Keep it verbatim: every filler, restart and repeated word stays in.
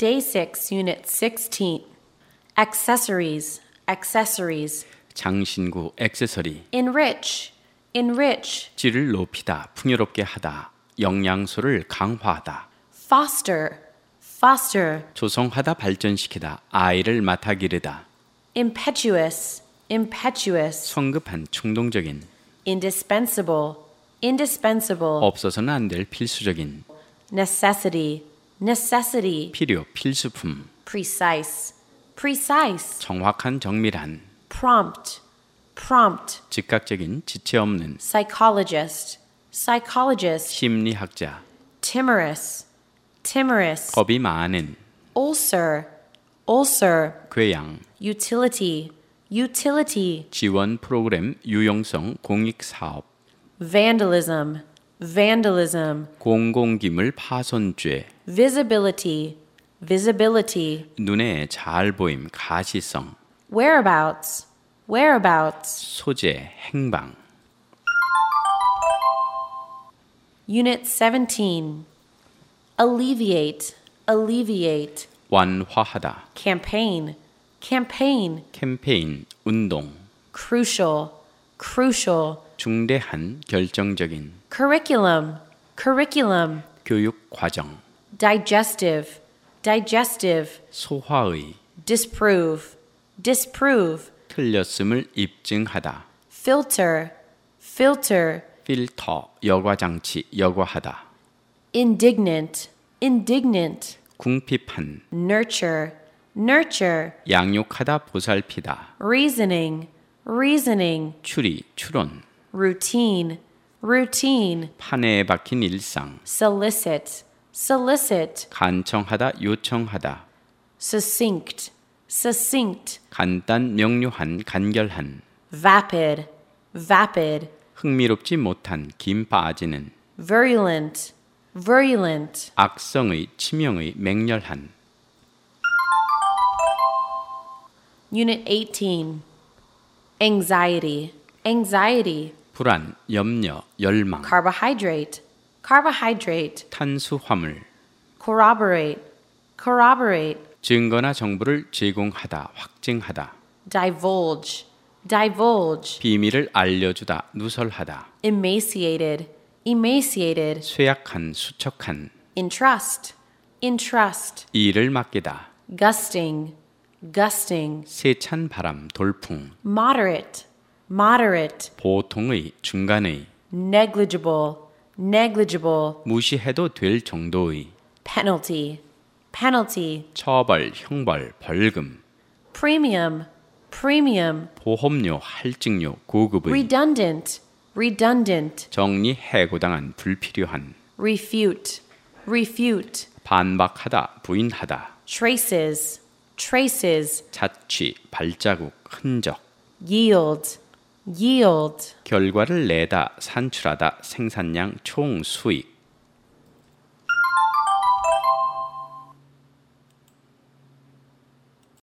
Day six, Unit sixteen. Accessories, accessories. 장신구, 액세서리. Enrich, enrich. 질을 높이다, 풍요롭게 하다. 영양소를 강화하다. Foster, foster. 조성하다, 발전시키다. 아이를 맡아 기르다. Impetuous, impetuous. 성급한, 충동적인. Indispensable, indispensable. 없어서는 안 될 필수적인. Necessity, necessity. 필요, 필수품. Precise, precise. 정확한, 정밀한. Prompt, prompt. 즉각적인, 지체 없는. Psychologist, psychologist. 심리학자. Timorous, timorous. 겁이 많은. Ulcer, ulcer. 궤양. Utility, utility. 지원 프로그램, 유용성, 공익사업. Vandalism, vandalism. 공공기물 파손죄. Visibility, visibility. 눈에 잘 보임, 가시성. Whereabouts, whereabouts. 소재, 행방. Unit seventeen. Alleviate, alleviate. 완화하다. Campaign, campaign. 캠페인, 운동. Crucial, crucial. 중대한, 결정적인. Curriculum, curriculum. 교육 과정. Digestive, digestive. 소화의. Disprove, disprove. 틀렸음을 입증하다. Filter, filter. 필터, 여과장치, 여과하다. Indignant, indignant. 궁핍한. Nurture, nurture. 양육하다, 보살피다. Reasoning, reasoning. 추리, 추론. Routine, routine. 판에 박힌 일상. Solicit, solicit. 간청하다, 요청하다. Succinct, succinct. 간단, 명료한, 간결한. Vapid, vapid. 흥미롭지 못한, 김 빠지는. Virulent, virulent. 악성의, 치명의, 맹렬한. Unit eighteen. Anxiety, anxiety. 불안, 염려, 열망. Carbohydrate, carbohydrate. 탄수화물. Corroborate, corroborate. 증거나 정보를 제공하다, 확증하다. Divulge, divulge. 비밀을 알려주다, 누설하다. Emaciated, emaciated. 쇠약한, 수척한. Entrust, entrust. 일을 맡기다. Gusting, gusting. 세찬 바람, 돌풍. Moderate, moderate. 보통의, 중간의. Negligible, negligible. 무시해도 될 정도의. Penalty, penalty. 처벌, 형벌, 벌금. Premium, premium. 보험료, 할증료, 고급의. Redundant, redundant. 정리 해고당한, 불필요한. Refute, refute. 반박하다, 부인하다. Traces, traces. 자취, 발자국, 흔적. Yield, yield. 결과를 내다, 산출하다, 생산량, 총 수익.